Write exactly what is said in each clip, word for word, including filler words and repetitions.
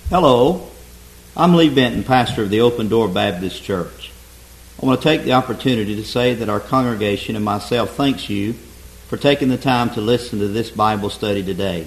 Hello, I'm Lee Benton, pastor of the Open Door Baptist Church. I want to take the opportunity to say that our congregation and myself thanks you for taking the time to listen to this Bible study today.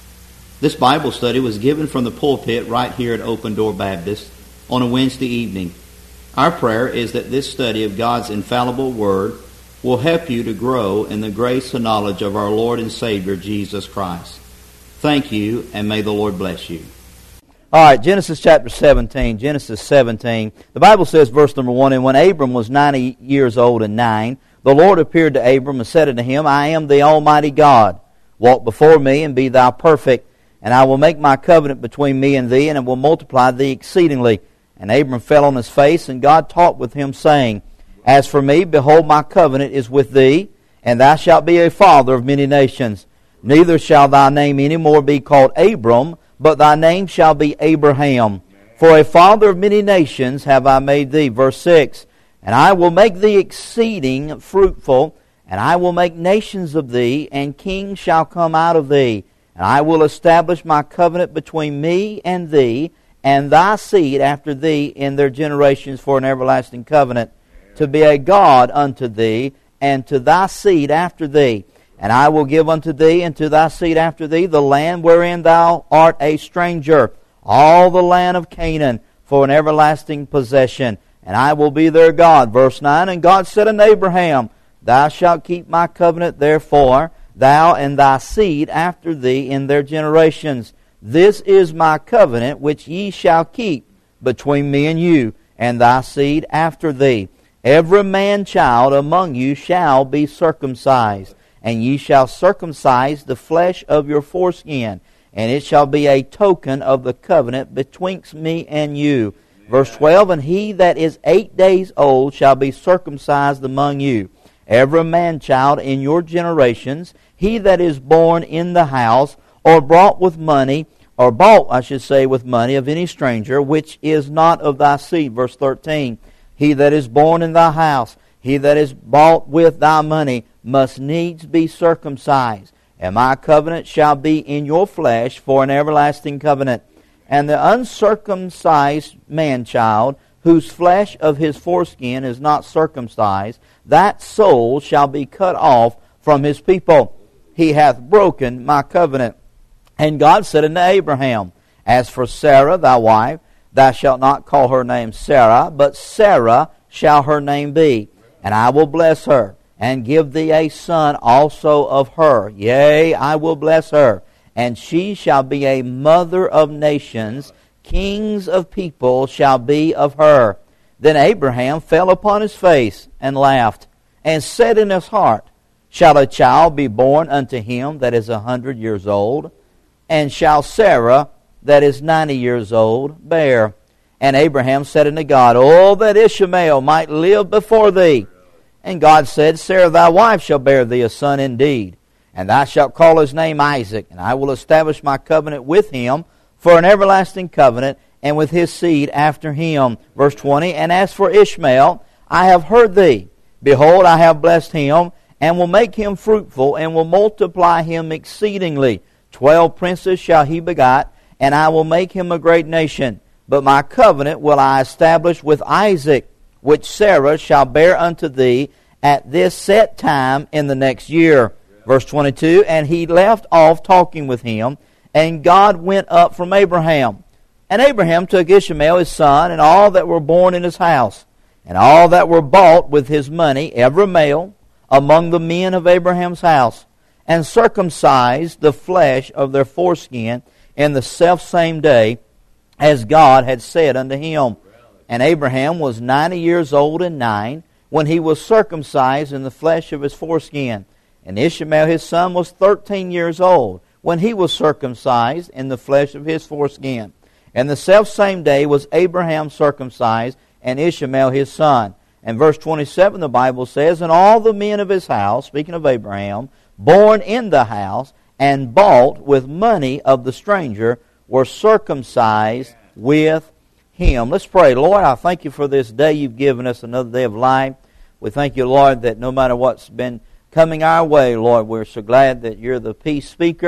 This Bible study was given from the pulpit right here at Open Door Baptist on a Wednesday evening. Our prayer is that this study of God's infallible Word will help you to grow in the grace and knowledge of our Lord and Savior, Jesus Christ. Thank you, and may the Lord bless you. All right, Genesis chapter seventeen. Genesis seventeen. The Bible says, verse number one, "And when Abram was ninety years old and nine, the Lord appeared to Abram and said unto him, I am the Almighty God. Walk before me, and be thou perfect. And I will make my covenant between me and thee, and I will multiply thee exceedingly. And Abram fell on his face, and God talked with him, saying, As for me, behold, my covenant is with thee, and thou shalt be a father of many nations. Neither shall thy name any more be called Abram, but thy name shall be Abraham. For a father of many nations have I made thee." Verse six, "And I will make thee exceeding fruitful, and I will make nations of thee, and kings shall come out of thee. And I will establish my covenant between me and thee, and thy seed after thee in their generations for an everlasting covenant, to be a God unto thee, and to thy seed after thee. And I will give unto thee and to thy seed after thee the land wherein thou art a stranger, all the land of Canaan, for an everlasting possession. And I will be their God." Verse nine, "And God said unto Abraham, Thou shalt keep my covenant therefore, thou and thy seed after thee in their generations. This is my covenant which ye shall keep between me and you, and thy seed after thee. Every man-child among you shall be circumcised. And ye shall circumcise the flesh of your foreskin, and it shall be a token of the covenant betwixt me and you." Verse twelve, "And he that is eight days old shall be circumcised among you, every man-child in your generations, he that is born in the house, or brought with money, or bought, I should say, with money of any stranger, which is not of thy seed." Verse thirteen, "He that is born in thy house, he that is bought with thy money, must needs be circumcised. And my covenant shall be in your flesh for an everlasting covenant. And the uncircumcised man-child, whose flesh of his foreskin is not circumcised, that soul shall be cut off from his people. He hath broken my covenant." And God said unto Abraham, "As for Sarah thy wife, thou shalt not call her name Sarah, but Sarah shall her name be. And I will bless her, and give thee a son also of her. Yea, I will bless her, and she shall be a mother of nations. Kings of people shall be of her." Then Abraham fell upon his face, and laughed, and said in his heart, "Shall a child be born unto him that is a hundred years old? And shall Sarah, that is ninety years old, bear?" And Abraham said unto God, "Oh, that Ishmael might live before thee." And God said, "Sarah thy wife shall bear thee a son indeed, and thou shalt call his name Isaac, and I will establish my covenant with him for an everlasting covenant, and with his seed after him." Verse twenty, "And as for Ishmael, I have heard thee. Behold, I have blessed him, and will make him fruitful, and will multiply him exceedingly. Twelve princes shall he begot, and I will make him a great nation. But my covenant will I establish with Isaac, which Sarah shall bear unto thee at this set time in the next year." Verse twenty-two, "And he left off talking with him, and God went up from Abraham. And Abraham took Ishmael his son, and all that were born in his house, and all that were bought with his money, every male, among the men of Abraham's house, and circumcised the flesh of their foreskin in the selfsame day, as God had said unto him. And Abraham was ninety years old and nine, when he was circumcised in the flesh of his foreskin. And Ishmael his son was thirteen years old, when he was circumcised in the flesh of his foreskin. And the selfsame day was Abraham circumcised, and Ishmael his son." And verse twenty-seven, the Bible says, "And all the men of his house," speaking of Abraham, "born in the house, and bought with money of the stranger, were circumcised with him." Let's pray. Lord, I thank you for this day you've given us, another day of life. We thank you, Lord, that no matter what's been coming our way, Lord, we're so glad that you're the peace speaker,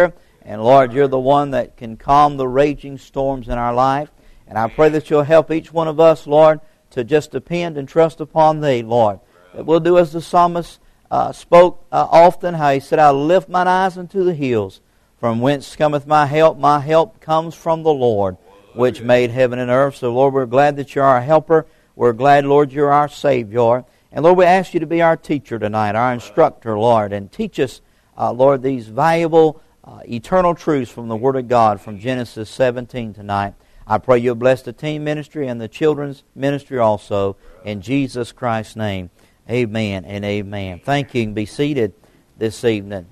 And Lord, You're the one that can calm the raging storms in our life. And I pray that You'll help each one of us, Lord, to just depend and trust upon Thee, Lord. That we'll do as the psalmist uh, spoke uh, often, how he said, I'll lift mine eyes unto the hills. From whence cometh my help? My help comes from the Lord, which made heaven and earth. So, Lord, we're glad that You're our helper. We're glad, Lord, You're our Savior. And, Lord, we ask You to be our teacher tonight, our instructor, Lord, and teach us, uh, Lord, these valuable, uh, eternal truths from the Word of God from Genesis seventeen tonight. I pray You'll bless the teen ministry and the children's ministry also. In Jesus Christ's name, amen and amen. Thank you. You can be seated this evening.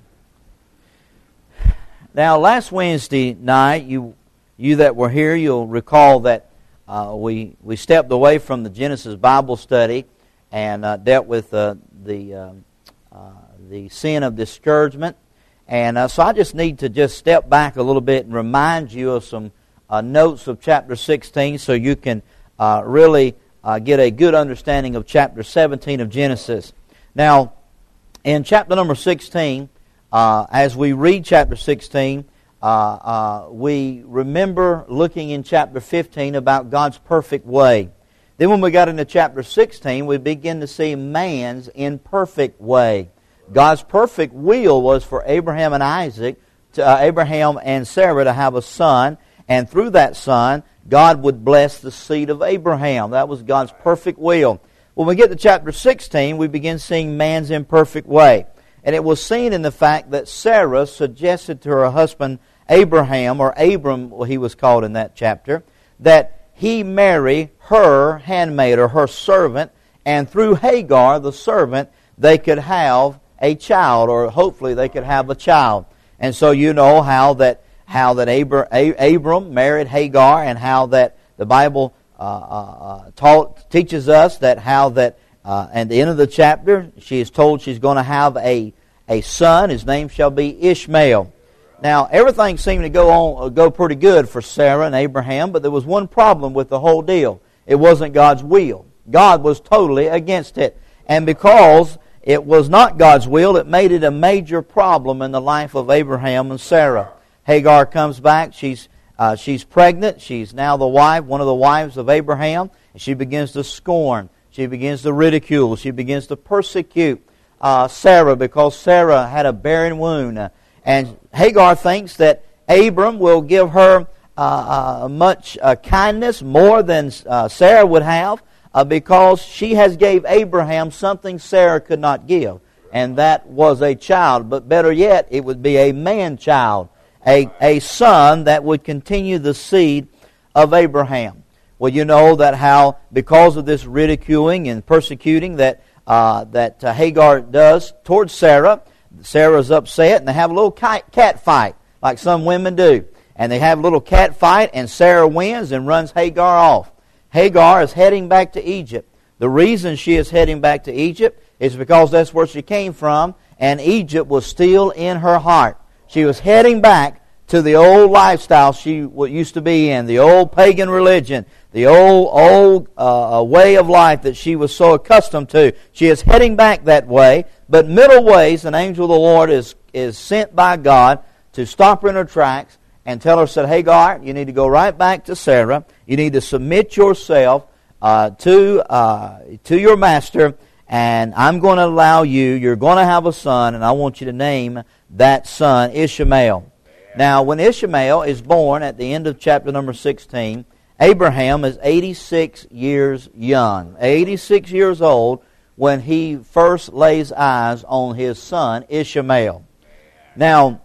Now, last Wednesday night, you you that were here, you'll recall that uh, we we stepped away from the Genesis Bible study and uh, dealt with uh, the uh, uh, the sin of discouragement. And uh, so I just need to just step back a little bit and remind you of some uh, notes of chapter sixteen so you can uh, really uh, get a good understanding of chapter seventeen of Genesis. Now, in chapter number sixteen, uh, as we read chapter sixteen, uh, uh, we remember looking in chapter fifteen about God's perfect way. Then when we got into chapter sixteen, we begin to see man's imperfect way. God's perfect will was for Abraham and Isaac, to, uh, Abraham and Sarah to have a son, and through that son, God would bless the seed of Abraham. That was God's perfect will. When we get to chapter sixteen, we begin seeing man's imperfect way. And it was seen in the fact that Sarah suggested to her husband Abraham, or Abram, he was called in that chapter, that he marry her handmaid or her servant, and through Hagar, the servant, they could have a child, or hopefully they could have a child. And so you know how that how that Abra, Abram married Hagar, and how that the Bible uh, uh, taught, teaches us that how that uh, at the end of the chapter she is told she's going to have a a son. His name shall be Ishmael. Now everything seemed to go on go pretty good for Sarah and Abraham, but there was one problem with the whole deal. It wasn't God's will. God was totally against it, and because it was not God's will, it made it a major problem in the life of Abraham and Sarah. Hagar comes back. She's uh, she's pregnant. She's now the wife, one of the wives of Abraham. And she begins to scorn. She begins to ridicule. She begins to persecute uh, Sarah because Sarah had a barren womb. Uh, and Hagar thinks that Abram will give her uh, uh, much uh, kindness, more than uh, Sarah would have, Uh, because she has gave Abraham something Sarah could not give, and that was a child. But better yet, it would be a man-child, a, a son that would continue the seed of Abraham. Well, you know that how, because of this ridiculing and persecuting that uh, that uh, Hagar does towards Sarah, Sarah's upset, and they have a little cat fight, like some women do. And they have a little cat fight, and Sarah wins and runs Hagar off. Hagar is heading back to Egypt. The reason she is heading back to Egypt is because that's where she came from, and Egypt was still in her heart. She was heading back to the old lifestyle she used to be in, the old pagan religion, the old old uh, way of life that she was so accustomed to. She is heading back that way, but middle ways, an angel of the Lord is, is sent by God to stop her in her tracks and tell her, said, Hagar, you need to go right back to Sarah. You need to submit yourself uh, to uh, to your master, and I'm going to allow you, you're going to have a son, and I want you to name that son Ishmael. Yeah. Now, when Ishmael is born at the end of chapter number sixteen, Abraham is eighty-six years young, eighty-six years old, when he first lays eyes on his son Ishmael. Yeah. Now,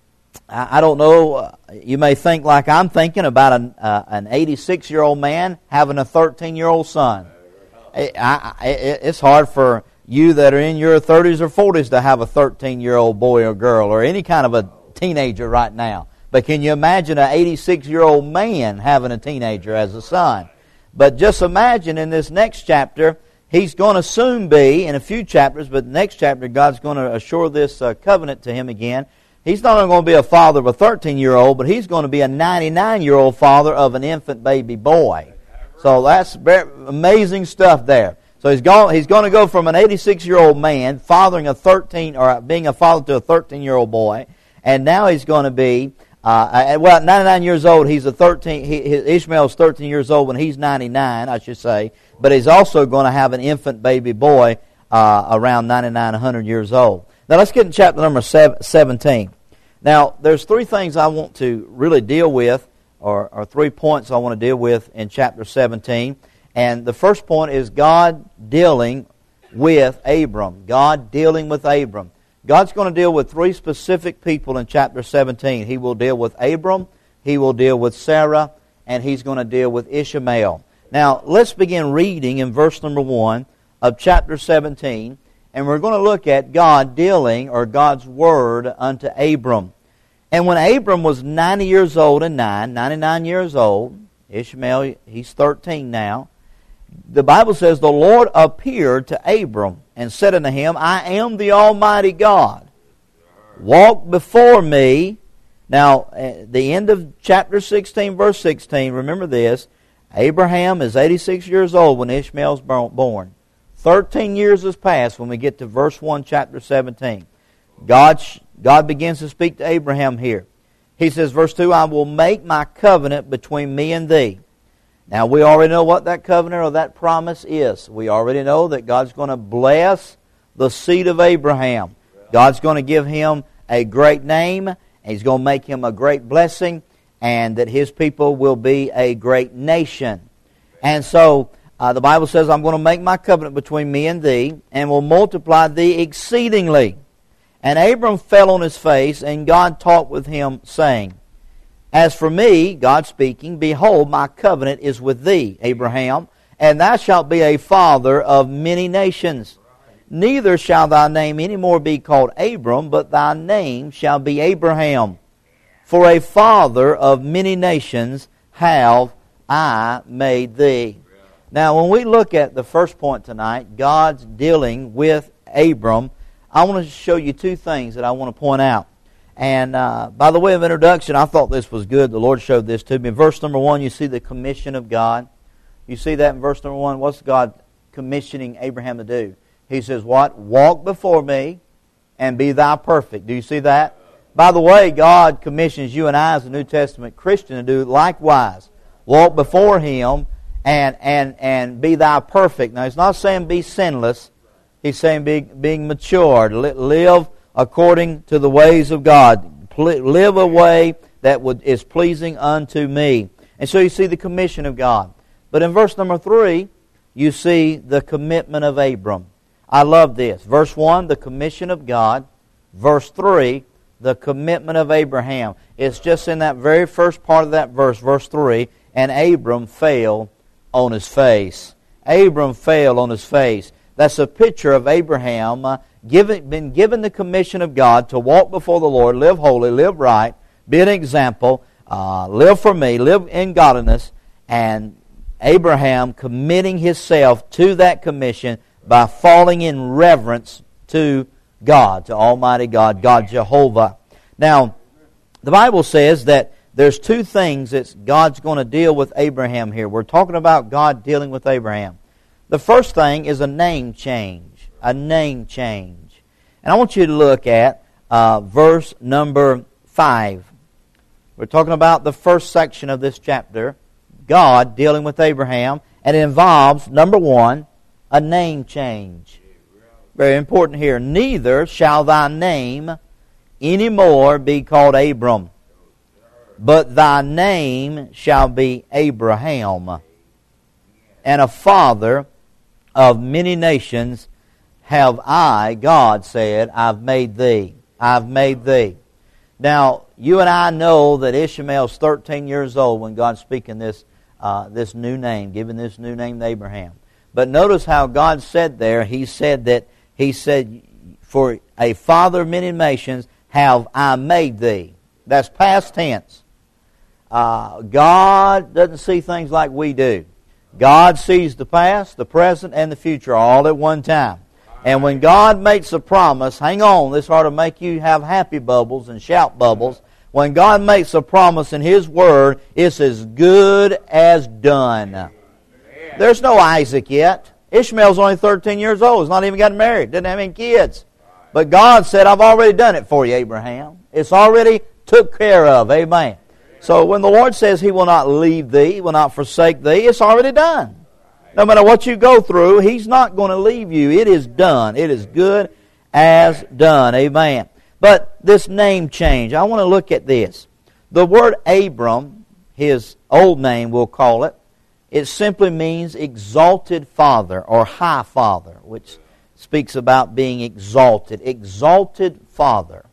I don't know, you may think like I'm thinking about an uh, an eighty-six-year-old man having a thirteen-year-old son. I, I, it's hard for you that are in your thirties or forties to have a thirteen-year-old boy or girl or any kind of a teenager right now. But can you imagine an eighty-six-year-old man having a teenager as a son? But just imagine in this next chapter, he's going to soon be, in a few chapters, but the next chapter, God's going to assure this uh, covenant to him again. He's not only going to be a father of a thirteen-year-old, but he's going to be a ninety-nine-year-old father of an infant baby boy. So that's very amazing stuff there. So he's going, he's going to go from an eighty-six-year-old man fathering a thirteen, or being a father to a thirteen-year-old boy, And now he's going to be, uh, well, at ninety-nine years old, he's a thirteen, he, Ishmael's thirteen years old when he's ninety-nine, I should say. But he's also going to have an infant baby boy uh, around ninety-nine, one hundred years old. Now let's get in chapter number seventeen. Now, there's three things I want to really deal with, or, or three points I want to deal with in chapter seventeen. And the first point is God dealing with Abram. God dealing with Abram. God's going to deal with three specific people in chapter seventeen. He will deal with Abram, He will deal with Sarah, and He's going to deal with Ishmael. Now, let's begin reading in verse number one of chapter seventeen, and we're going to look at God dealing, or God's word unto Abram. And when Abram was ninety years old and nine, ninety-nine years old, Ishmael, he's thirteen now, the Bible says, the Lord appeared to Abram and said unto him, I am the Almighty God. Walk before me. Now, at the end of chapter sixteen, verse sixteen, remember this, Abraham is eighty-six years old when Ishmael's born. Thirteen years has passed when we get to verse one, chapter seventeen. God, God begins to speak to Abraham here. He says, verse two, I will make my covenant between me and thee. Now, we already know what that covenant or that promise is. We already know that God's going to bless the seed of Abraham. God's going to give him a great name, and He's going to make him a great blessing, and that his people will be a great nation. And so, uh, the Bible says, I'm going to make my covenant between me and thee, and will multiply thee exceedingly. And Abram fell on his face, and God talked with him, saying, As for me, God speaking, behold, my covenant is with thee, Abraham, and thou shalt be a father of many nations. Neither shall thy name any more be called Abram, but thy name shall be Abraham. For a father of many nations have I made thee. Now, when we look at the first point tonight, God's dealing with Abram, I want to show you two things that I want to point out. And uh, by the way of introduction, I thought this was good. The Lord showed this to me. In verse number one, you see the commission of God. You see that in verse number one. What's God commissioning Abraham to do? He says, what? Walk before me and be thou perfect. Do you see that? By the way, God commissions you and I as a New Testament Christian to do likewise. Walk before Him and and and be thou perfect. Now, He's not saying be sinless. He's saying be, being mature. Live according to the ways of God. Live a way that would, is pleasing unto me. And so you see the commission of God. But in verse number three, you see the commitment of Abram. I love this. Verse one, the commission of God. Verse three, the commitment of Abraham. It's just in that very first part of that verse, verse three, and Abram fell on his face. Abram fell on his face. That's a picture of Abraham uh, given, been given the commission of God to walk before the Lord, live holy, live right, be an example, uh, live for me, live in godliness, and Abraham committing himself to that commission by falling in reverence to God, to Almighty God, God Jehovah. Now, the Bible says that there's two things that God's going to deal with Abraham here. We're talking about God dealing with Abraham. The first thing is a name change. A name change. And I want you to look at uh, verse number five. We're talking about the first section of this chapter. God dealing with Abraham. And it involves, number one, a name change. Very important here. Neither shall thy name any more be called Abram, but thy name shall be Abraham. And a father of many nations have I, God said, I've made thee. I've made thee. Now, you and I know that Ishmael's thirteen years old when God's speaking this, uh, this new name, giving this new name to Abraham. But notice how God said there, He said that, He said, for a father of many nations have I made thee. That's past tense. Uh, God doesn't see things like we do. God sees the past, the present, and the future all at one time. And when God makes a promise, hang on, this ought to make you have happy bubbles and shout bubbles. When God makes a promise in His Word, it's as good as done. There's no Isaac yet. Ishmael's only thirteen years old. He's not even gotten married. Didn't have any kids. But God said, I've already done it for you, Abraham. It's already took care of. Amen. So when the Lord says He will not leave thee, He will not forsake thee, it's already done. No matter what you go through, He's not going to leave you. It is done. It is good as done. Amen. But this name change, I want to look at this. The word Abram, his old name we'll call it, it simply means exalted father or high father, which speaks about being exalted. Exalted father.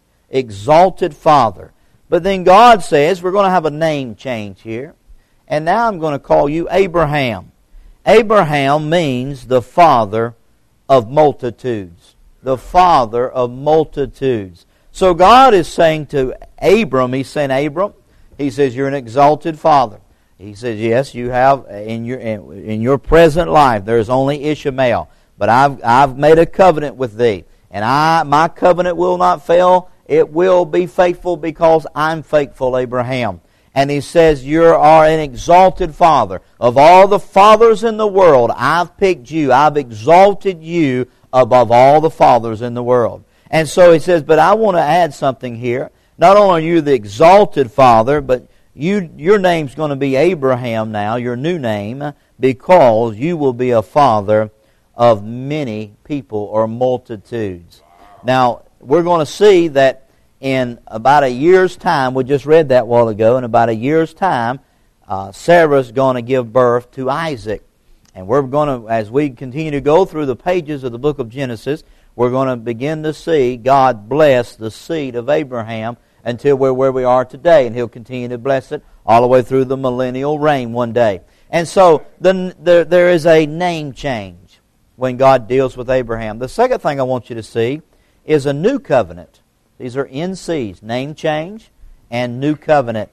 Exalted father. But then God says, we're going to have a name change here. And now I'm going to call you Abraham. Abraham means the father of multitudes. The father of multitudes. So God is saying to Abram, He's saying, Abram, He says, you're an exalted father. He says, yes, you have, in your in, in your present life, there is only Ishmael. But I've I've made a covenant with thee. And I my covenant will not fail. It will be faithful because I'm faithful, Abraham. And He says, you are an exalted father. Of all the fathers in the world, I've picked you. I've exalted you above all the fathers in the world. And so He says, but I want to add something here. Not only are you the exalted father, but you your name's going to be Abraham now, your new name, because you will be a father of many people or multitudes. Now, we're going to see that in about a year's time, we just read that a while ago, in about a year's time, uh, Sarah's going to give birth to Isaac. And we're going to, as we continue to go through the pages of the book of Genesis, we're going to begin to see God bless the seed of Abraham until we're where we are today. And He'll continue to bless it all the way through the millennial reign one day. And so the, the, there is a name change when God deals with Abraham. The second thing I want you to see is a new covenant. These are N Cs, name change and new covenant.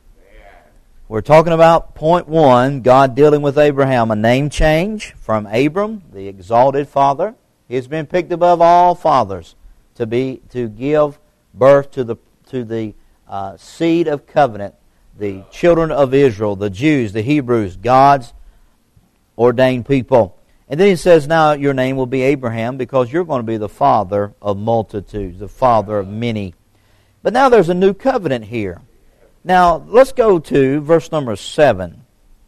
We're talking about point one, God dealing with Abraham, a name change from Abram, the exalted father. He has been picked above all fathers to be to give birth to the to the uh, seed of covenant, the children of Israel, the Jews, the Hebrews, God's ordained people. And then He says, now your name will be Abraham because you're going to be the father of multitudes, the father of many. But now there's a new covenant here. Now, let's go to verse number seven.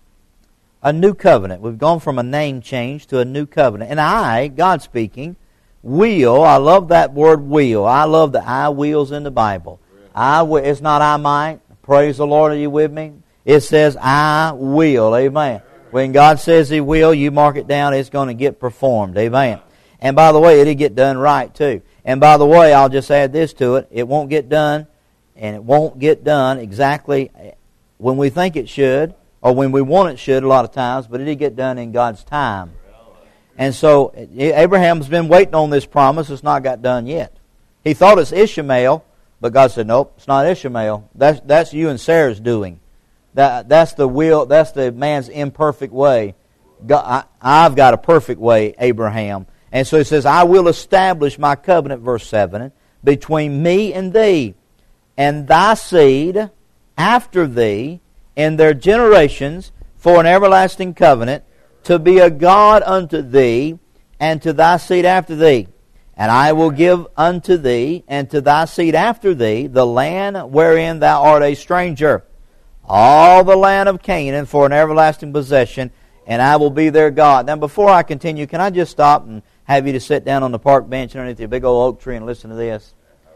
A new covenant. We've gone from a name change to a new covenant. And I, God speaking, will, I love that word will. I love the I wills in the Bible. I will, it's not I might. Praise the Lord, are you with me? It says I will. Amen. When God says He will, you mark it down, it's going to get performed. Amen. And by the way, it'll get done right too. And by the way, I'll just add this to it. It won't get done. And it won't get done exactly when we think it should, or when we want it should a lot of times, but it'll get done in God's time. And so Abraham's been waiting on this promise. It's not got done yet. He thought it's Ishmael, but God said, nope, it's not Ishmael. That's that's you and Sarah's doing. That that's the will. That's the man's imperfect way. God, I, I've got a perfect way, Abraham. And so He says, I will establish my covenant, verse seven, between me and thee, and thy seed after thee in their generations for an everlasting covenant, to be a God unto thee, and to thy seed after thee. And I will give unto thee, and to thy seed after thee, the land wherein thou art a stranger, all the land of Canaan for an everlasting possession, and I will be their God. Now, before I continue, can I just stop and have you to sit down on the park bench underneath the big old oak tree and listen to this?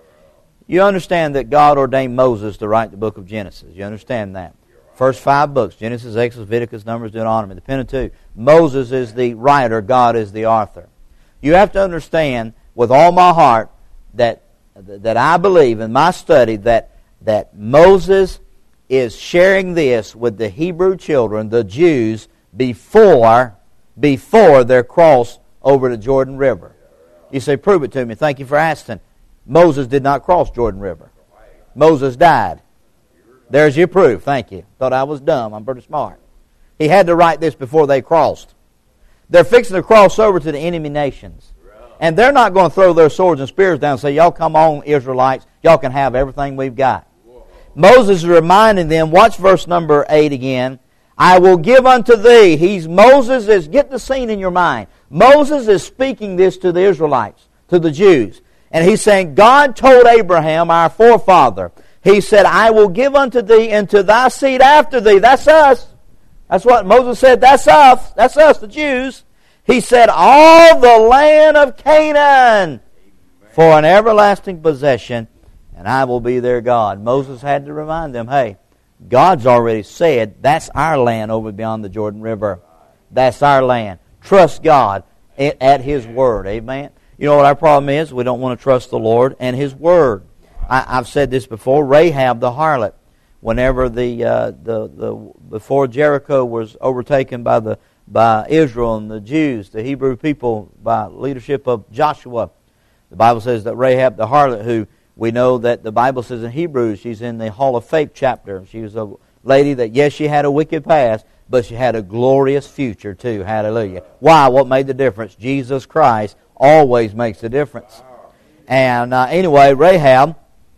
You understand that God ordained Moses to write the book of Genesis. You understand that? First five books, Genesis, Exodus, Leviticus, Numbers, Deuteronomy, the Pentateuch. Moses is the writer, God is the author. You have to understand with all my heart that that I believe in my study that that Moses is sharing this with the Hebrew children, the Jews, before before their cross over the Jordan River. You say, prove it to me. Thank you for asking. Moses did not cross Jordan River. Moses died. There's your proof. Thank you. Thought I was dumb. I'm pretty smart. He had to write this before they crossed. They're fixing to cross over to the enemy nations. And they're not going to throw their swords and spears down and say, y'all come on, Israelites. Y'all can have everything we've got. Moses is reminding them, watch verse number eight again. I will give unto thee. He's Moses is, get the scene in your mind. Moses is speaking this to the Israelites, to the Jews. And he's saying, God told Abraham, our forefather, He said, I will give unto thee and to thy seed after thee. That's us. That's what Moses said. That's us. That's us, the Jews. He said, all the land of Canaan for an everlasting possession, and I will be their God. Moses had to remind them, hey, God's already said, that's our land over beyond the Jordan River. That's our land. Trust God at His Word. Amen. You know what our problem is? We don't want to trust the Lord and His Word. I, I've said this before. Rahab the harlot, whenever the uh, the the before Jericho was overtaken by the by Israel and the Jews, the Hebrew people, by leadership of Joshua, the Bible says that Rahab the harlot, who we know that the Bible says in Hebrews, she's in the Hall of Faith chapter. She was a lady that, yes, she had a wicked past, but she had a glorious future too. Hallelujah. Why? What made the difference? Jesus Christ always makes the difference. And uh, anyway, Rahab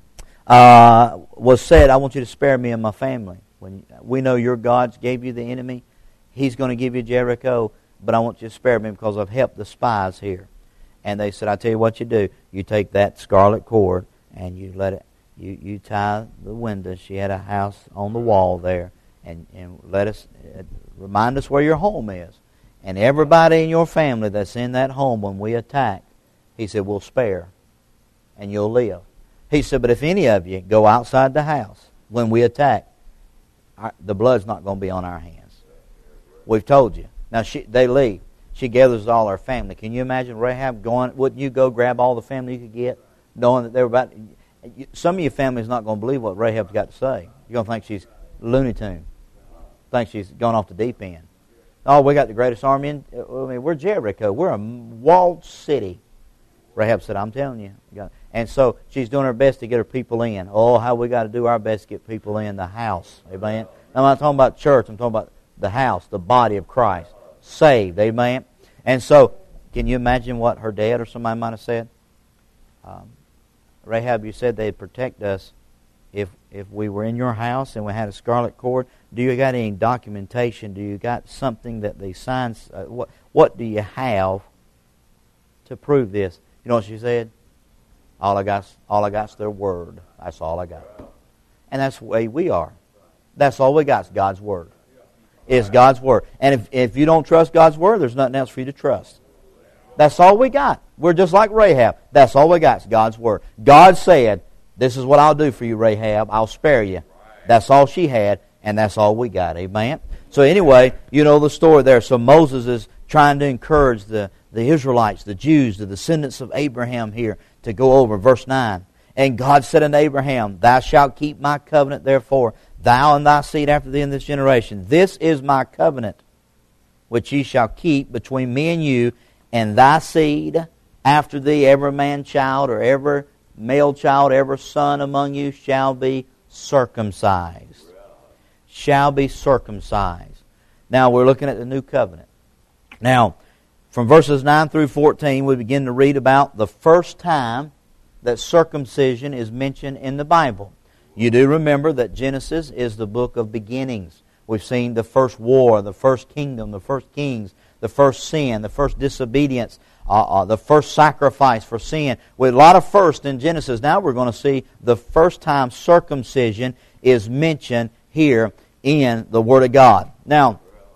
uh, was said, I want you to spare me and my family. When we know your God gave you the enemy, He's going to give you Jericho, but I want you to spare me because I've helped the spies here. And they said, I tell you what you do. You take that scarlet cord and you let it, you, you tie the window. She had a house on the wall there. And, and let us, uh, remind us where your home is. And everybody in your family that's in that home when we attack, he said, we'll spare and you'll live. He said, but if any of you go outside the house when we attack, our, the blood's not going to be on our hands. We've told you. Now, she, they leave. She gathers all her family. Can you imagine Rahab going, wouldn't you go grab all the family you could get, knowing that they were about, some of your family's not going to believe what Rahab's got to say. You're going to think she's Looney Tune. Think she's gone off the deep end. Oh, we got the greatest army in, I mean, we're Jericho. We're a walled city. Rahab said, I'm telling you. And so she's doing her best to get her people in. Oh, how we got to do our best to get people in the house. Amen. I'm not talking about church. I'm talking about the house, the body of Christ. Saved. Amen. And so, can you imagine what her dad or somebody might have said? Um, Rahab, you said they'd protect us if if we were in your house and we had a scarlet cord. Do you got any documentation? Do you got something that the signs? Uh, what what do you have to prove this? You know what she said? All I got, all I got's their word. That's all I got. And that's the way we are. That's all we got is God's word. Is God's word. And if if you don't trust God's word, there's nothing else for you to trust. That's all we got. We're just like Rahab. That's all we got is God's word. God said, this is what I'll do for you, Rahab. I'll spare you. That's all she had, and that's all we got. Amen? So anyway, you know the story there. So Moses is trying to encourage the, the Israelites, the Jews, the descendants of Abraham here, to go over. Verse nine. And God said unto Abraham, Thou shalt keep my covenant, therefore, thou and thy seed after thee in this generation. This is my covenant, which ye shall keep between me and you, and thy seed after thee, every man child, or every male child, every son among you shall be circumcised. Shall be circumcised. Now we're looking at the new covenant. Now, from verses nine through fourteen, we begin to read about the first time that circumcision is mentioned in the Bible. You do remember that Genesis is the book of beginnings. We've seen the first war, the first kingdom, the first kings, the first sin, the first disobedience, uh, uh, the first sacrifice for sin. With a lot of first in Genesis, now we're going to see the first time circumcision is mentioned here in the Word of God. Now,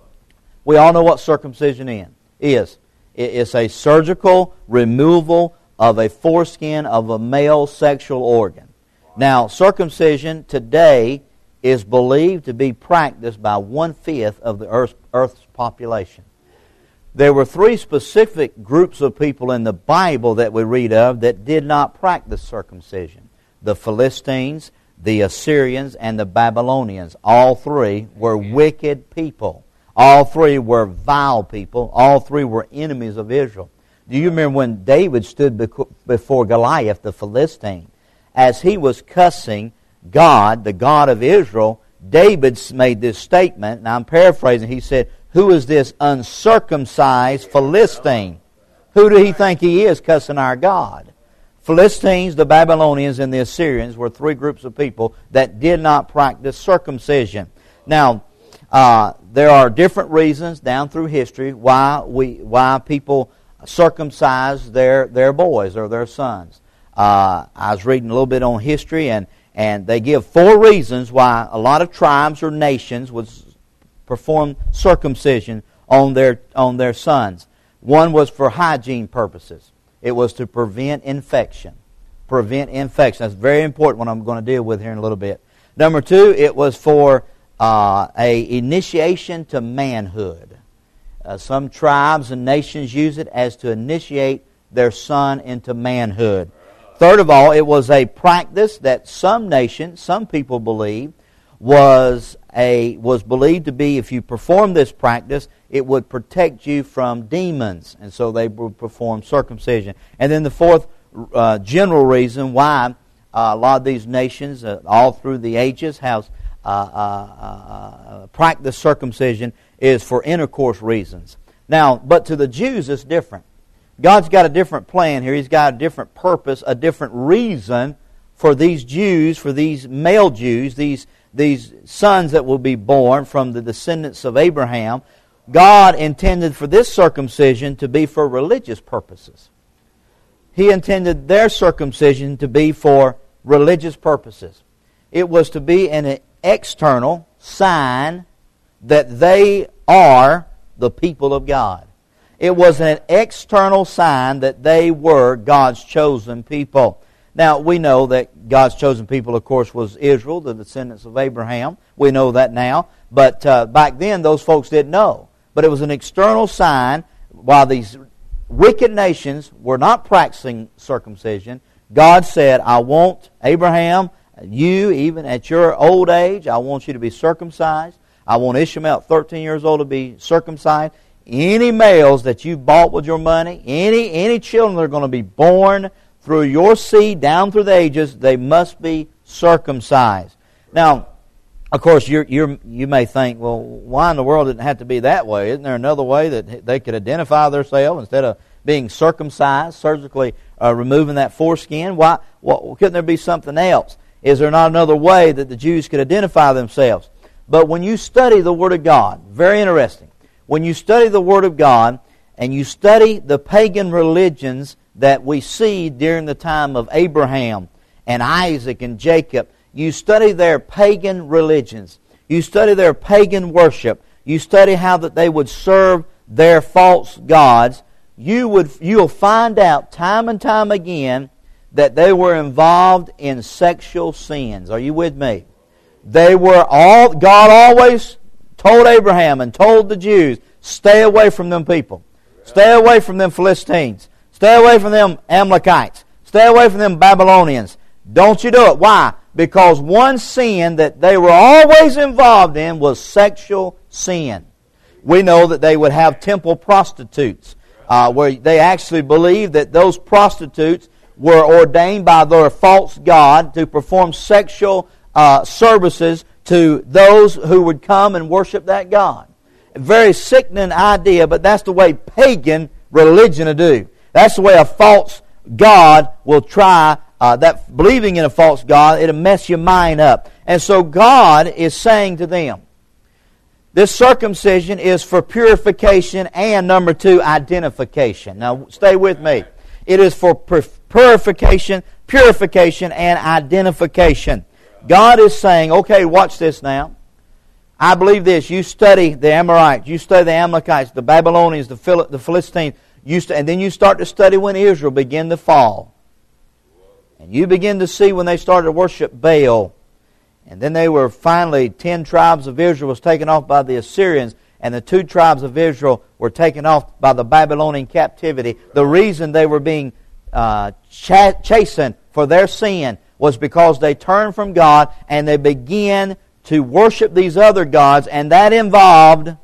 we all know what circumcision is. It's a surgical removal of a foreskin of a male sexual organ. Now, circumcision today is believed to be practiced by one-fifth of the Earth's, Earth's population. There were three specific groups of people in the Bible that we read of that did not practice circumcision. The Philistines, the Assyrians, and the Babylonians. All three were wicked people. All three were vile people. All three were enemies of Israel. Do you remember when David stood before Goliath, the Philistine? As he was cussing God, the God of Israel, David made this statement, and I'm paraphrasing. He said, who is this uncircumcised Philistine? Who do he think he is cussing our God? Philistines, the Babylonians, and the Assyrians were three groups of people that did not practice circumcision. Now, uh, there are different reasons down through history why we why people circumcise their, their boys or their sons. Uh, I was reading a little bit on history, and, and they give four reasons why a lot of tribes or nations would perform circumcision on their on their sons. One was for hygiene purposes. It was to prevent infection. Prevent infection. That's very important, what I'm going to deal with here in a little bit. Number two, it was for uh, a initiation to manhood. Uh, some tribes and nations use it as to initiate their son into manhood. Third of all, it was a practice that some nations, some people believe, was a was believed to be, if you perform this practice, it would protect you from demons, and so they would perform circumcision. And then the fourth uh, general reason why uh, a lot of these nations, uh, all through the ages, have uh, uh, uh, practiced circumcision is for intercourse reasons. Now, but to the Jews, it's different. God's got a different plan here. He's got a different purpose, a different reason for these Jews, for these male Jews, these these sons that will be born from the descendants of Abraham. God intended for this circumcision to be for religious purposes. He intended their circumcision to be for religious purposes. It was to be an external sign that they are the people of God. It was an external sign that they were God's chosen people. Now, we know that God's chosen people, of course, was Israel, the descendants of Abraham. We know that now. But uh, back then, those folks didn't know. But it was an external sign. While these wicked nations were not practicing circumcision, God said, I want Abraham, you, even at your old age, I want you to be circumcised. I want Ishmael, thirteen years old, to be circumcised. Any males that you bought with your money, any any children that are going to be born through your seed down through the ages, they must be circumcised. Now, of course, you're, you're, you may think, well, why in the world did it have to be that way? Isn't there another way that they could identify themselves instead of being circumcised, surgically uh, removing that foreskin? Why? Well, couldn't there be something else? Is there not another way that the Jews could identify themselves? But when you study the Word of God, very interesting, when you study the Word of God and you study the pagan religions that we see during the time of Abraham and Isaac and Jacob, you study their pagan religions. You study their pagan worship. You study how that they would serve their false gods. You would, you'll find out time and time again that they were involved in sexual sins. Are you with me? They were all, God always told Abraham and told the Jews, stay away from them people. Stay away from them Philistines. Stay away from them Amalekites. Stay away from them Babylonians. Don't you do it. Why? Because one sin that they were always involved in was sexual sin. We know that they would have temple prostitutes, uh, where they actually believed that those prostitutes were ordained by their false god to perform sexual uh, services to those who would come and worship that god. A very sickening idea, but that's the way pagan religion to do. That's the way a false god will try, uh, that believing in a false god, it'll mess your mind up. And so God is saying to them, this circumcision is for purification and, number two, identification. Now, stay with me. It is for purification, purification, and identification. God is saying, okay, watch this now. I believe this. You study the Amorites, you study the Amalekites, the Babylonians, the, Phil- the Philistines, you st- and then you start to study when Israel began to fall. And you begin to see when they started to worship Baal. And then they were finally, ten tribes of Israel was taken off by the Assyrians, and the two tribes of Israel were taken off by the Babylonian captivity. The reason they were being uh, ch- chastened for their sin was because they turned from God and they began to worship these other gods, and that involved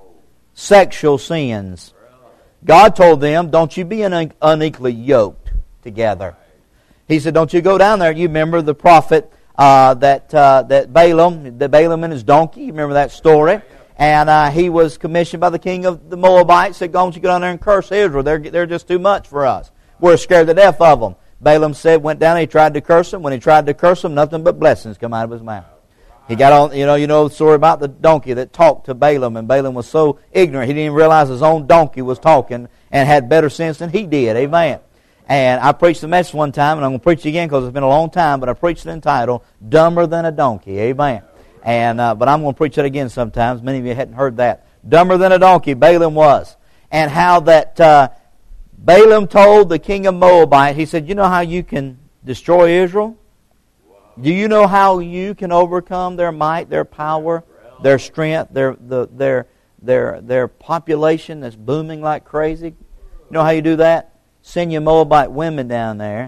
sexual sins. God told them, don't you be unequally yoked together. He said, don't you go down there. You remember the prophet uh, that uh, that Balaam, the Balaam and his donkey. You remember that story? And uh, he was commissioned by the king of the Moabites. Said, don't you go down there and curse Israel. They're, they're just too much for us. We're scared to death of them. Balaam said, went down and he tried to curse them. When he tried to curse them, nothing but blessings come out of his mouth. He got on, you know, you know the story about the donkey that talked to Balaam, and Balaam was so ignorant he didn't even realize his own donkey was talking and had better sense than he did. Amen. And I preached the message one time, and I'm going to preach it again because it's been a long time, but I preached it entitled, Dumber Than a Donkey. Amen. And uh, But I'm going to preach it again sometimes. Many of you hadn't heard that. Dumber than a donkey, Balaam was. And how that uh, Balaam told the king of Moabite, he said, you know how you can destroy Israel? Do you know how you can overcome their might, their power, their strength, their the, their their their population that's booming like crazy? You know how you do that? Send your Moabite women down there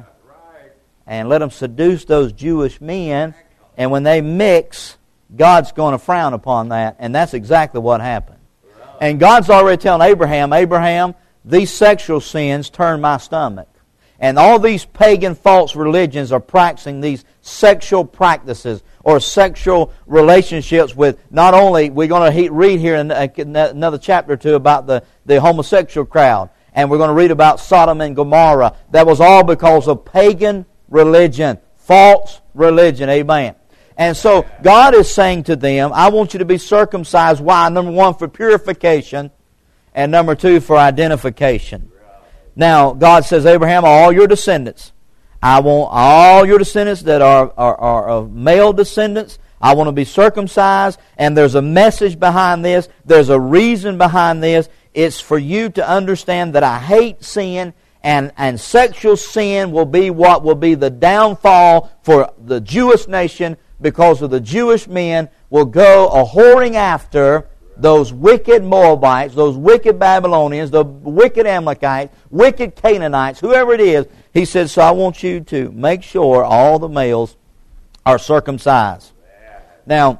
and let them seduce those Jewish men. And when they mix, God's going to frown upon that. And that's exactly what happened. And God's already telling Abraham, Abraham, these sexual sins turn my stomach. And all these pagan false religions are practicing these sexual practices or sexual relationships with not only, we're going to read here in another chapter or two about the, the homosexual crowd. And we're going to read about Sodom and Gomorrah. That was all because of pagan religion, false religion. Amen. And so God is saying to them, I want you to be circumcised. Why? Number one, for purification. And number two, for identification. Now, God says, Abraham, all your descendants, I want all your descendants that are, are, are of male descendants, I want to be circumcised. And there's a message behind this. There's a reason behind this. It's for you to understand that I hate sin, and, and sexual sin will be what will be the downfall for the Jewish nation, because of the Jewish men will go a whoring after those wicked Moabites, those wicked Babylonians, the wicked Amalekites, wicked Canaanites, whoever it is. He said, so I want you to make sure all the males are circumcised. Now,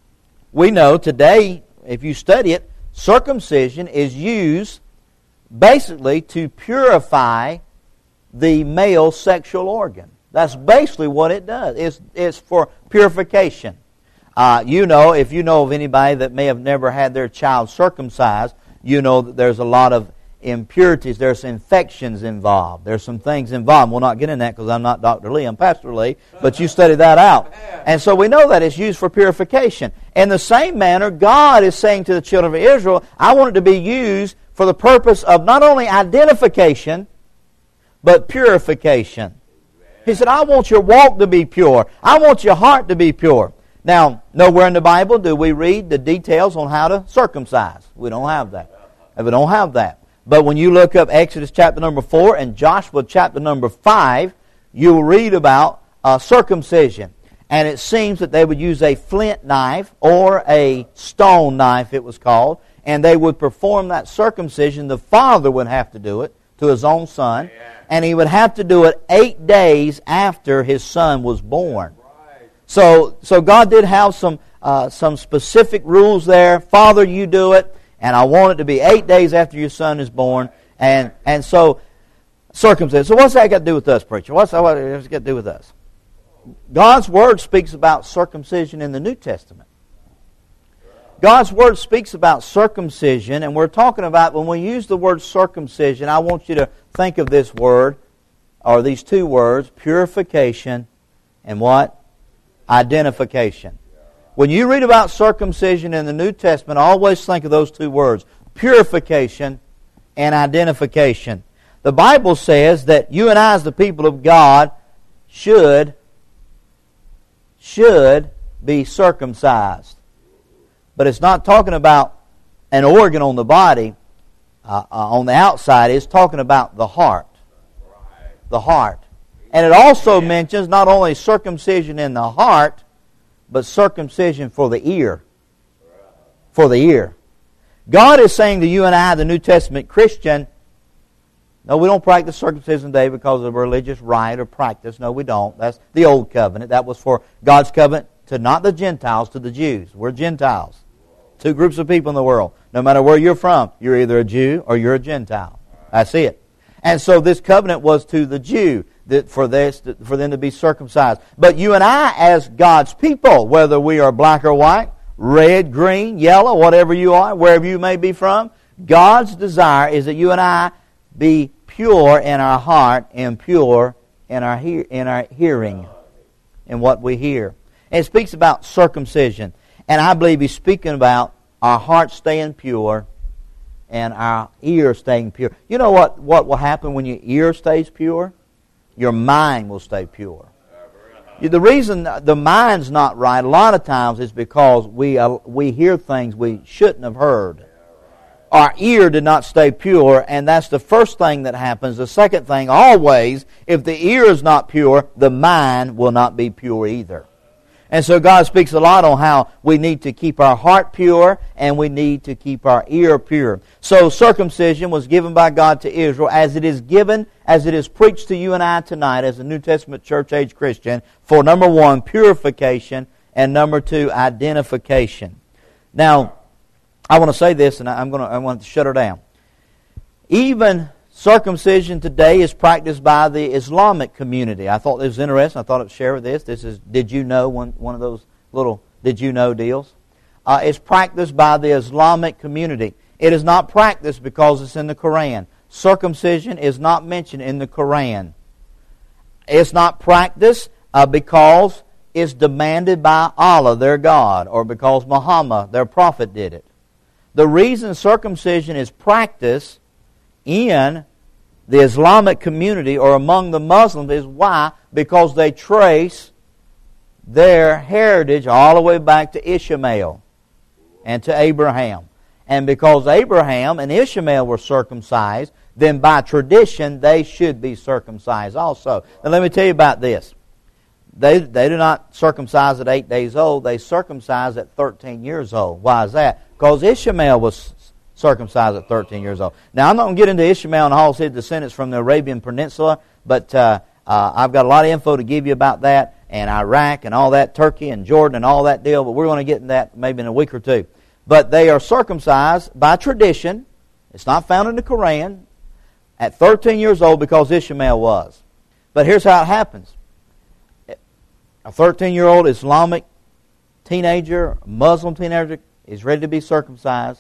we know today, if you study it, circumcision is used basically to purify the male sexual organ. That's basically what it does. It's, it's for purification. Uh, you know, if you know of anybody that may have never had their child circumcised, you know that there's a lot of impurities. There's infections involved. There's some things involved. We'll not get in that because I'm not Doctor Lee. I'm Pastor Lee. But you study that out. And so we know that it's used for purification. In the same manner, God is saying to the children of Israel, I want it to be used for the purpose of not only identification, but purification. He said, I want your walk to be pure. I want your heart to be pure. Now, nowhere in the Bible do we read the details on how to circumcise. We don't have that. We don't have that. But when you look up Exodus chapter number four and Joshua chapter number five, you'll read about uh, circumcision. And it seems that they would use a flint knife or a stone knife, it was called, and they would perform that circumcision. The father would have to do it to his own son, and he would have to do it eight days after his son was born. So, so God did have some uh, some specific rules there. Father, you do it, and I want it to be eight days after your son is born. And and so, circumcision. So what's that got to do with us, preacher? What's that what it's got to do with us? God's Word speaks about circumcision in the New Testament. God's Word speaks about circumcision, and we're talking about, when we use the word circumcision, I want you to think of this word, or these two words, purification and what? Identification. When you read about circumcision in the New Testament, always think of those two words, purification and identification. The Bible says that you and I, as the people of God, should, should be circumcised. But it's not talking about an organ on the body, uh, uh, on the outside. It's talking about the heart. The heart. And it also mentions not only circumcision in the heart, but circumcision for the ear. For the ear. God is saying to you and I, the New Testament Christian, no, we don't practice circumcision today because of a religious rite or practice. No, we don't. That's the old covenant. That was for God's covenant to not the Gentiles, to the Jews. We're Gentiles. Two groups of people in the world. No matter where you're from, you're either a Jew or you're a Gentile. That's it. And so this covenant was to the Jew, that for this, for them to be circumcised. But you and I, as God's people, whether we are black or white, red, green, yellow, whatever you are, wherever you may be from, God's desire is that you and I be pure in our heart and pure in our he- in our hearing, in what we hear. And it speaks about circumcision. And I believe he's speaking about our heart staying pure and our ear staying pure. You know what, what will happen when your ear stays pure? Your mind will stay pure. The reason the mind's not right a lot of times is because we uh, we hear things we shouldn't have heard. Our ear did not stay pure, and that's the first thing that happens. The second thing, always, if the ear is not pure, the mind will not be pure either. And so God speaks a lot on how we need to keep our heart pure and we need to keep our ear pure. So circumcision was given by God to Israel as it is given, as it is preached to you and I tonight as a New Testament church-age Christian for, number one, purification, and number two, identification. Now, I want to say this, and I'm going to I want to shut her down. Even circumcision today is practiced by the Islamic community. I thought this was interesting. I thought I'd share with this. This is Did You Know, one, one of those little Did You Know deals. Uh, it's practiced by the Islamic community. It is not practiced because it's in the Quran. Circumcision is not mentioned in the Quran. It's not practiced uh, because it's demanded by Allah, their God, or because Muhammad, their prophet, did it. The reason circumcision is practiced in the Islamic community or among the Muslims is why? Because they trace their heritage all the way back to Ishmael and to Abraham. And because Abraham and Ishmael were circumcised, then by tradition they should be circumcised also. Now let me tell you about this. They, they do not circumcise at eight days old. They circumcise at thirteen years old. Why is that? Because Ishmael was circumcised at thirteen years old. Now, I'm not going to get into Ishmael and all his descendants from the Arabian Peninsula, but uh, uh, I've got a lot of info to give you about that, and Iraq and all that, Turkey and Jordan and all that deal, but we're going to get into that maybe in a week or two. But they are circumcised by tradition. It's not found in the Quran at thirteen years old because Ishmael was. But here's how it happens. A thirteen-year-old Islamic teenager, Muslim teenager, is ready to be circumcised.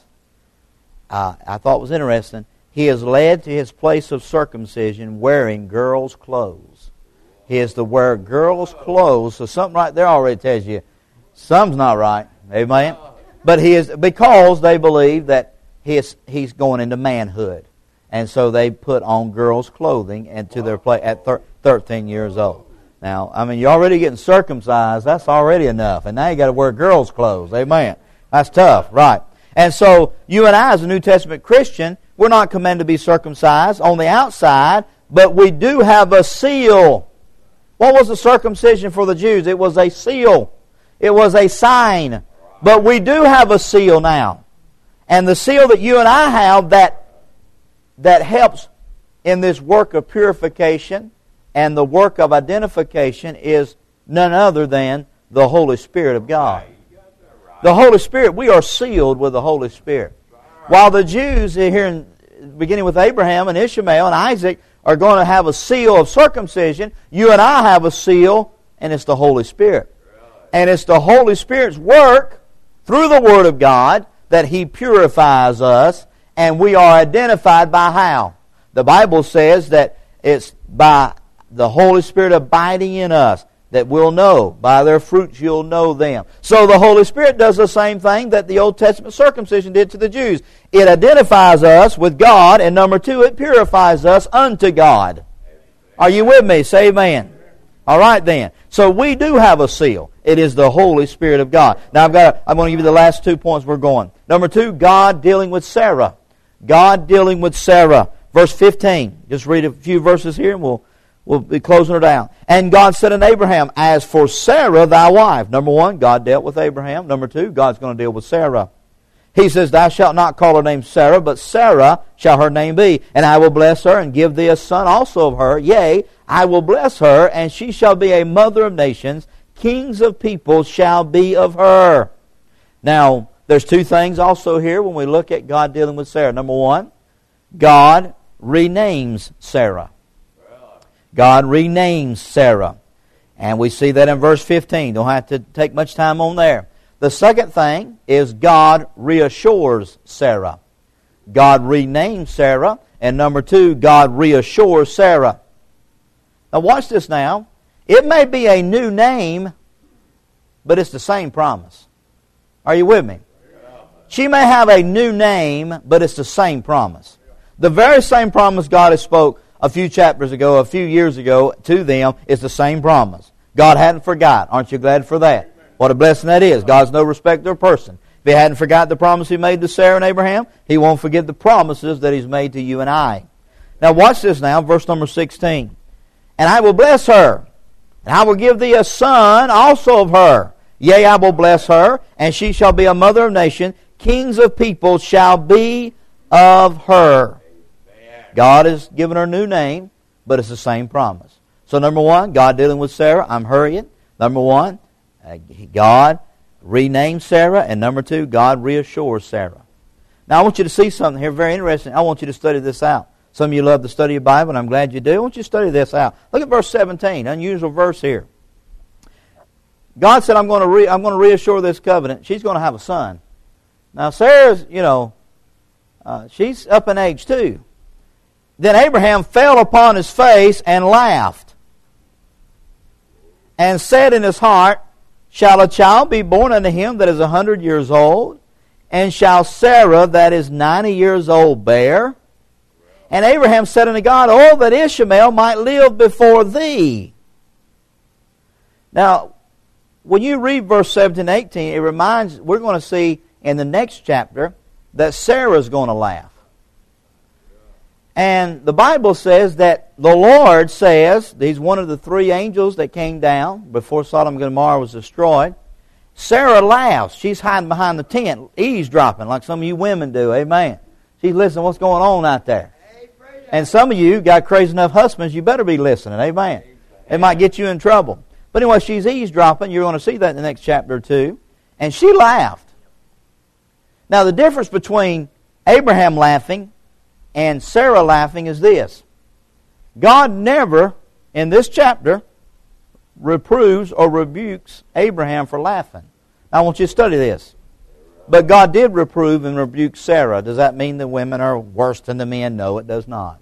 Uh, I thought it was interesting. He is led to his place of circumcision wearing girls' clothes. He is to wear girls' clothes. So something right there already tells you something's not right. Amen? But he is, because they believe that he is, he's going into manhood. And so they put on girls' clothing and to their place at thir- thirteen years old. Now, I mean, you're already getting circumcised. That's already enough. And now you got to wear girls' clothes. Amen? That's tough, right? And so you and I, as a New Testament Christian, we're not commanded to be circumcised on the outside, but we do have a seal. What was the circumcision for the Jews? It was a seal. It was a sign. But we do have a seal now. And the seal that you and I have that, that helps in this work of purification and the work of identification is none other than the Holy Spirit of God. The Holy Spirit, we are sealed with the Holy Spirit. While the Jews here, in, beginning with Abraham and Ishmael and Isaac, are going to have a seal of circumcision, you and I have a seal, and it's the Holy Spirit. And it's the Holy Spirit's work through the Word of God that He purifies us, and we are identified by how? The Bible says that it's by the Holy Spirit abiding in us that we'll know. By their fruits you'll know them. So the Holy Spirit does the same thing that the Old Testament circumcision did to the Jews. It identifies us with God, and number two, it purifies us unto God. Are you with me? Say amen. All right then. So we do have a seal. It is the Holy Spirit of God. Now I've got. I'm going to give you the last two points we're going. Number two, God dealing with Sarah. God dealing with Sarah. Verse fifteen. Just read a few verses here and we'll We'll be closing her down. And God said unto Abraham, as for Sarah thy wife. Number one, God dealt with Abraham. Number two, God's going to deal with Sarah. He says, thou shalt not call her name Sarah, but Sarah shall her name be. And I will bless her and give thee a son also of her. Yea, I will bless her, and she shall be a mother of nations. Kings of peoples shall be of her. Now, there's two things also here when we look at God dealing with Sarah. Number one, God renames Sarah. God renames Sarah. And we see that in verse fifteen. Don't have to take much time on there. The second thing is God reassures Sarah. God renames Sarah. And number two, God reassures Sarah. Now watch this now. It may be a new name, but it's the same promise. Are you with me? She may have a new name, but it's the same promise. The very same promise God has spoke a few chapters ago, a few years ago to them is the same promise. God hadn't forgot. Aren't you glad for that? What a blessing that is. God's no respecter of person. If He hadn't forgot the promise He made to Sarah and Abraham, He won't forget the promises that He's made to you and I. Now watch this now, verse number sixteen. And I will bless her, and I will give thee a son also of her. Yea, I will bless her, and she shall be a mother of nations. Kings of people shall be of her. God has given her a new name, but it's the same promise. So number one, God dealing with Sarah. I'm hurrying. Number one, God renamed Sarah. And number two, God reassures Sarah. Now I want you to see something here very interesting. I want you to study this out. Some of you love to study your Bible, and I'm glad you do. I want you to study this out. Look at verse seventeen, unusual verse here. God said, I'm going to re- I'm going to reassure this covenant. She's going to have a son. Now Sarah's, you know, uh, she's up in age too. Then Abraham fell upon his face and laughed, and said in his heart, shall a child be born unto him that is a hundred years old? And shall Sarah that is ninety years old bear? And Abraham said unto God, oh, that Ishmael might live before thee. Now, when you read verse seventeen and eighteen, it reminds, we're going to see in the next chapter that Sarah's going to laugh. And the Bible says that the Lord says, He's one of the three angels that came down before Sodom and Gomorrah was destroyed. Sarah laughs. She's hiding behind the tent, eavesdropping like some of you women do. Amen. She's listening to what's going on out there. And some of you got crazy enough husbands, you better be listening. Amen. It might get you in trouble. But anyway, she's eavesdropping. You're going to see that in the next chapter or two. And she laughed. Now the difference between Abraham laughing and Sarah laughing is this. God never, in this chapter, reproves or rebukes Abraham for laughing. Now I want you to study this. But God did reprove and rebuke Sarah. Does that mean the women are worse than the men? No, it does not.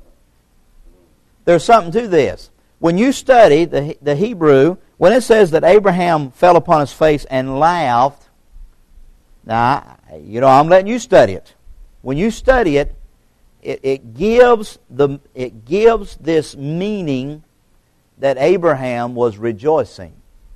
There's something to this. When you study the, the Hebrew, when it says that Abraham fell upon his face and laughed, now, you know, I'm letting you study it. When you study it, It, it gives the it gives this meaning that Abraham was rejoicing.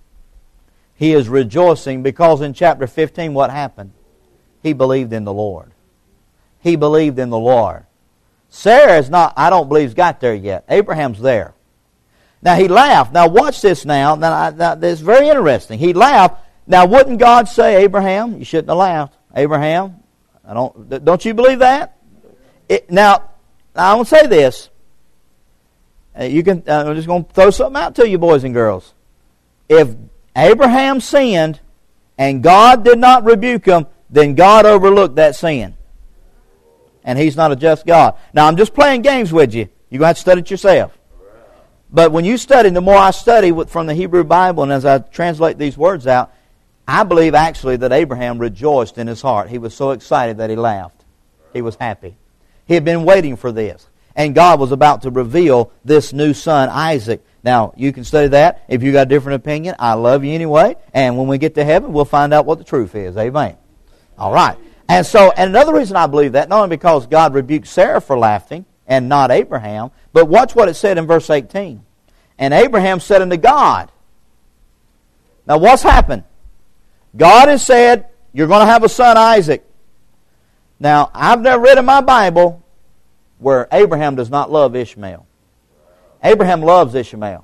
He is rejoicing because in chapter fifteen what happened? He believed in the Lord. He believed in the Lord. Sarah is not, I don't believe, got there yet. Abraham's there. Now he laughed. Now watch this now. Now, I, now this is very interesting. He laughed. Now wouldn't God say, Abraham, you shouldn't have laughed. Abraham, I don't don't you believe that? It, now, I want to say this. Uh, you can. Uh, I'm just going to throw something out to you, boys and girls. If Abraham sinned and God did not rebuke him, then God overlooked that sin. And He's not a just God. Now, I'm just playing games with you. You're going to have to study it yourself. But when you study, the more I study from the Hebrew Bible, and as I translate these words out, I believe actually that Abraham rejoiced in his heart. He was so excited that he laughed. He was happy. He had been waiting for this. And God was about to reveal this new son, Isaac. Now, you can study that. If you got a different opinion, I love you anyway. And when we get to heaven, we'll find out what the truth is. Amen. All right. And so, and another reason I believe that, not only because God rebuked Sarah for laughing and not Abraham, but watch what it said in verse eighteen. And Abraham said unto God. Now, what's happened? God has said, you're going to have a son, Isaac. Now, I've never read in my Bible where Abraham does not love Ishmael. Abraham loves Ishmael.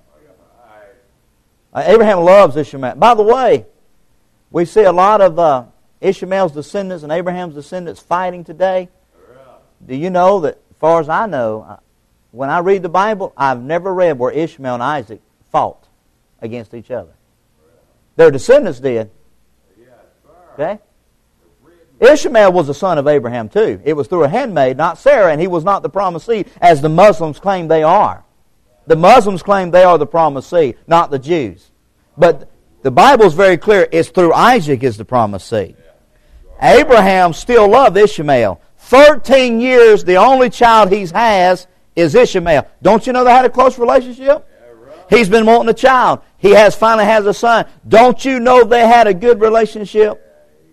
Uh, Abraham loves Ishmael. By the way, we see a lot of uh, Ishmael's descendants and Abraham's descendants fighting today. Do you know that, as far as I know, when I read the Bible, I've never read where Ishmael and Isaac fought against each other. Their descendants did. Okay? Ishmael was the son of Abraham too. It was through a handmaid, not Sarah, and he was not the promised seed, as the Muslims claim they are. The Muslims claim they are the promised seed, not the Jews. But the Bible is very clear, it's through Isaac is the promised seed. Abraham still loved Ishmael. Thirteen years, the only child he has is Ishmael. Don't you know they had a close relationship? He's been wanting a child. He has finally has a son. Don't you know they had a good relationship?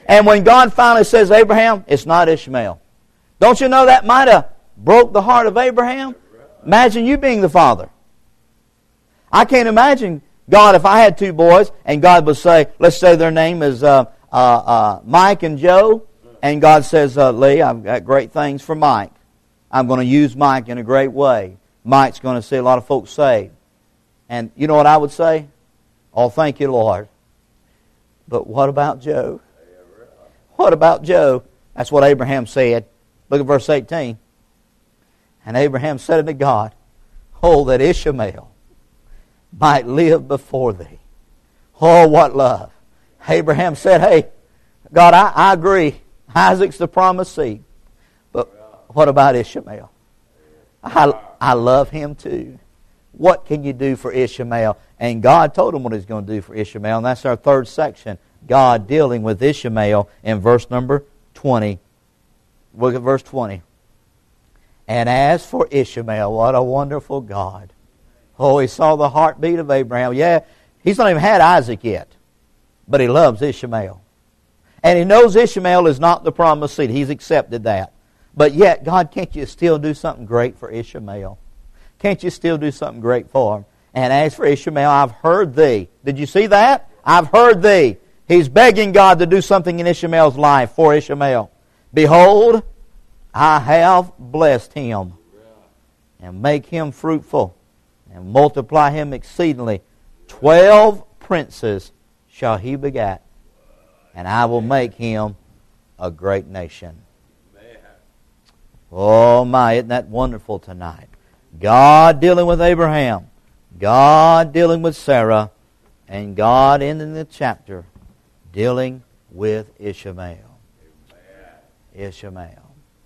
And when God finally says, Abraham, it's not Ishmael. Don't you know that might have broke the heart of Abraham? Imagine you being the father. I can't imagine God, if I had two boys, and God would say, let's say their name is uh, uh, uh, Mike and Joe, and God says, uh, Lee, I've got great things for Mike. I'm going to use Mike in a great way. Mike's going to see a lot of folks saved. And you know what I would say? Oh, thank you, Lord. But what about Joe? What about Joe? That's what Abraham said. Look at verse eighteen. And Abraham said unto God, oh, that Ishmael might live before thee. Oh, what love. Abraham said, hey, God, I, I agree. Isaac's the promised seed. But what about Ishmael? I, I love him too. What can you do for Ishmael? And God told him what he's going to do for Ishmael. And that's our third section. God dealing with Ishmael in verse number twenty. Look at verse twenty. And as for Ishmael, what a wonderful God. Oh, he saw the heartbeat of Abraham. Yeah, he's not even had Isaac yet. But he loves Ishmael. And he knows Ishmael is not the promised seed. He's accepted that. But yet, God, can't you still do something great for Ishmael? Can't you still do something great for him? And as for Ishmael, I've heard thee. Did you see that? I've heard thee. He's begging God to do something in Ishmael's life for Ishmael. Behold, I have blessed him, and make him fruitful, and multiply him exceedingly. Twelve princes shall he begat, and I will make him a great nation. Oh my, isn't that wonderful tonight? God dealing with Abraham, God dealing with Sarah, and God ending the chapter dealing with Ishmael. Ishmael.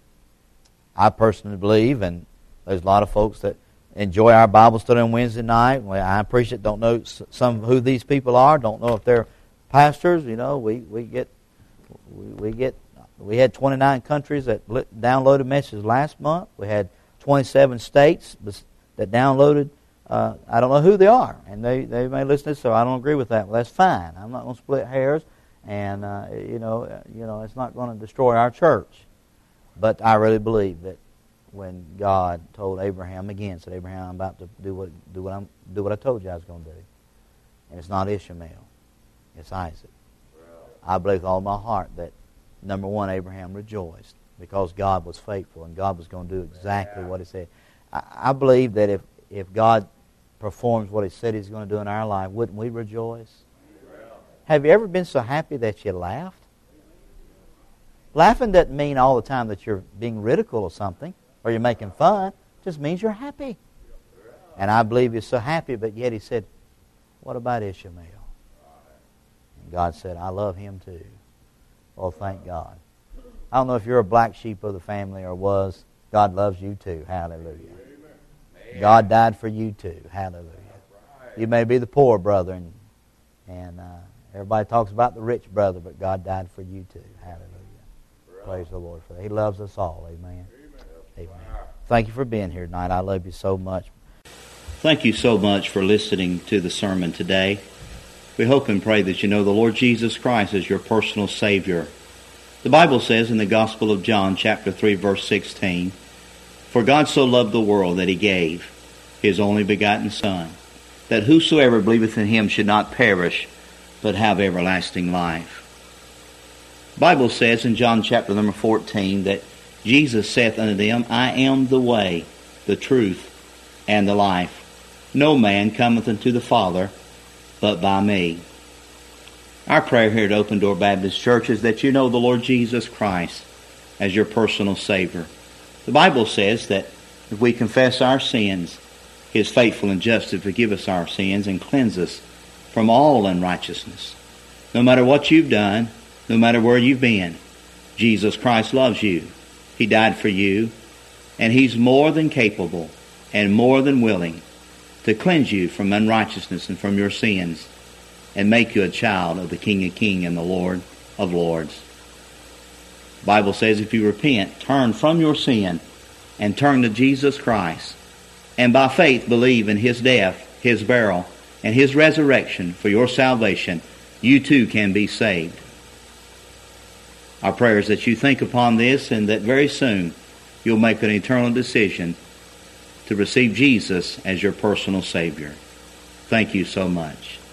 I personally believe, and there's a lot of folks that enjoy our Bible study on Wednesday night. Well, I appreciate, don't know some who these people are, don't know if they're pastors. You know, we, we get we, we get we had twenty-nine countries that downloaded messages last month. We had twenty-seven states that downloaded. Uh, I don't know who they are, and they, they may listen to this, so I don't agree with that. Well, that's fine. I'm not going to split hairs, and uh, you know, you know, it's not going to destroy our church. But I really believe that when God told Abraham again, said, Abraham, I'm about to do what do what I'm do what I told you I was going to do, and it's not Ishmael, it's Isaac. I believe with all my heart that number one, Abraham rejoiced because God was faithful and God was going to do exactly what He said. I, I believe that if if God performs what He said He's going to do in our life, wouldn't we rejoice? Have you ever been so happy that you laughed? Laughing doesn't mean all the time that you're being ridiculed or something, or you're making fun. It just means you're happy. And I believe He's so happy, but yet He said, what about Ishmael? And God said, I love him too. Well, thank God. I don't know if you're a black sheep of the family or was. God loves you too. Hallelujah. God died for you too. Hallelujah. You may be the poor brother, and, and uh, everybody talks about the rich brother, but God died for you too. Hallelujah. Praise the Lord for that. He loves us all. Amen. Amen. Thank you for being here tonight. I love you so much. Thank you so much for listening to the sermon today. We hope and pray that you know the Lord Jesus Christ as your personal Savior. The Bible says in the Gospel of John, chapter three, verse sixteen, For God so loved the world that He gave His only begotten Son, that whosoever believeth in Him should not perish, but have everlasting life. The Bible says in John chapter number fourteen that Jesus saith unto them, I am the way, the truth, and the life. No man cometh unto the Father but by me. Our prayer here at Open Door Baptist Church is that you know the Lord Jesus Christ as your personal Savior. The Bible says that if we confess our sins, He is faithful and just to forgive us our sins and cleanse us from all unrighteousness. No matter what you've done, no matter where you've been, Jesus Christ loves you. He died for you, and He's more than capable and more than willing to cleanse you from unrighteousness and from your sins and make you a child of the King of Kings and the Lord of Lords. The Bible says if you repent, turn from your sin and turn to Jesus Christ, and by faith believe in His death, His burial, and His resurrection for your salvation, you too can be saved. Our prayer is that you think upon this and that very soon you'll make an eternal decision to receive Jesus as your personal Savior. Thank you so much.